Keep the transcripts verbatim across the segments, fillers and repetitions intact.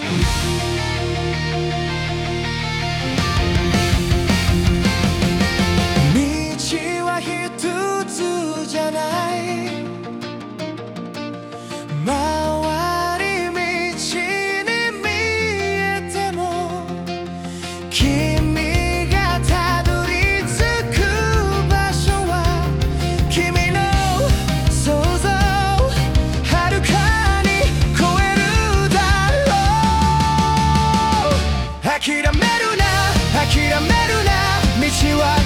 は一つじゃない、回り道に見えても君がたどり着く場所は君の想像はるかに超えるだろう。諦めるな諦めるな、道は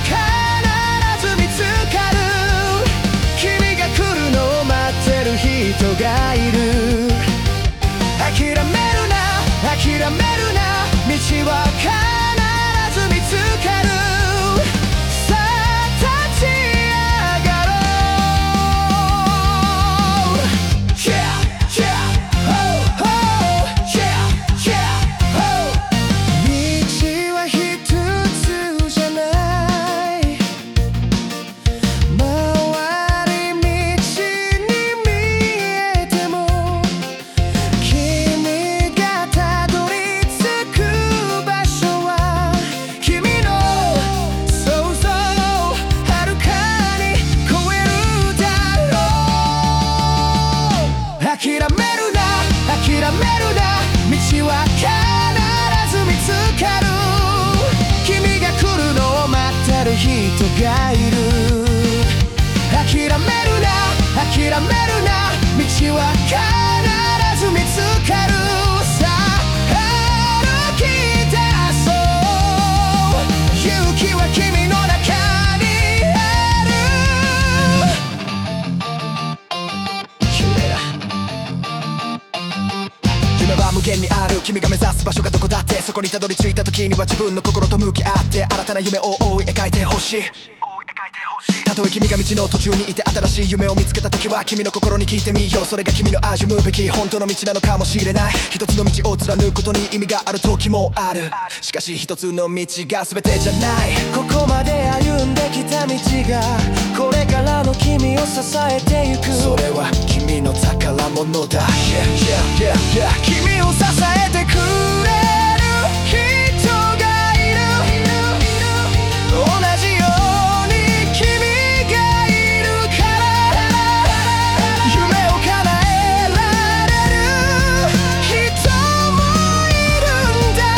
人がいる。諦めるな諦めるな、道は必ず見つかる。さあ立ち上がろう。 Yeah, yeah, oh, oh, yeah, yeah, oh。 道は一つじゃない、諦めるな諦めるな、道は必ず見つかる。君が来るのを待ってる人がいる。諦めるな諦めるな、道は必ず見つかる。さあ歩き出そう、勇気は君の中にある。夢は無限にある、君が目指す場所がどこだって、そこにたどり着いた時には自分の心と向き合って新たな夢を追い描いてほしい。たとえ君が道の途中にいて新しい夢を見つけた時は君の心に聞いてみよう。それが君の歩むべき本当の道なのかもしれない。一つの道を貫くことに意味がある時もある。しかし一つの道が全てじゃない。ここまで歩んできた道がこれからの君を支えてゆく。それは君の宝物だ。 yeah, yeah, yeah, yeah。 君を支えてくれる人がいる。同じように君がいるから夢を叶えられる人もいるんだ。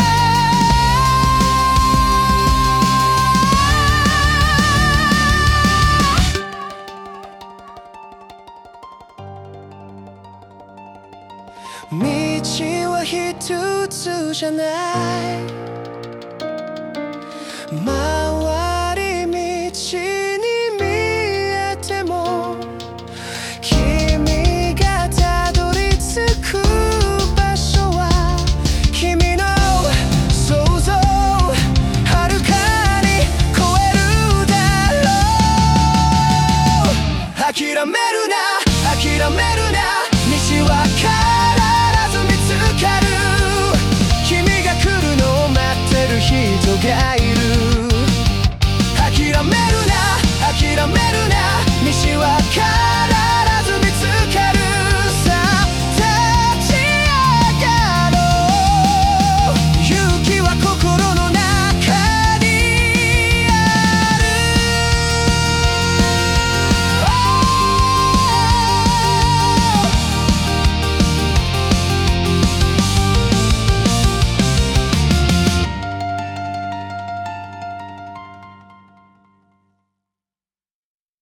道は一つじゃない、回り道に見えても君がたどり着く場所は君の想像はるかに超えるだろう。諦めるな諦める